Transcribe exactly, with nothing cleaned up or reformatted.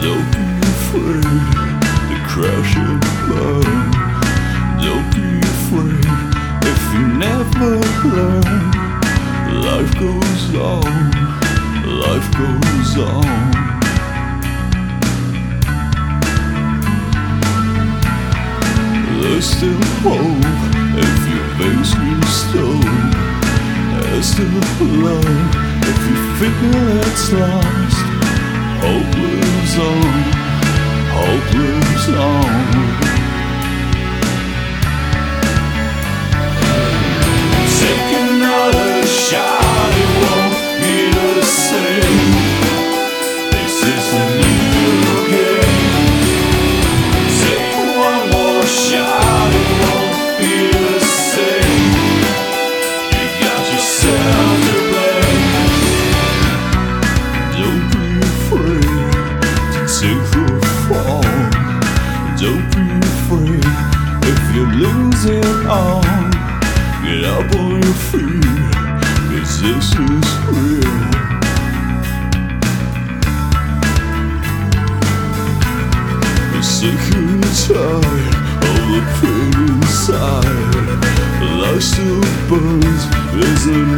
Don't be afraid to crash and burn. Don't be afraid if you never learn. Life goes on, life goes on. There's still hope if your base is stone. There's still love if you feel it's lost. Hope lives on, hope lives on. Take another shot, it won't be the same. This is a new game. Take one more shot, it won't be the same. You got yourself to blame. Don't be afraid to take the fall. Don't be afraid if you lose it all. Get up on your feet, 'cause this is real. I'm sick and tired of the pain inside. Life still burns, there's a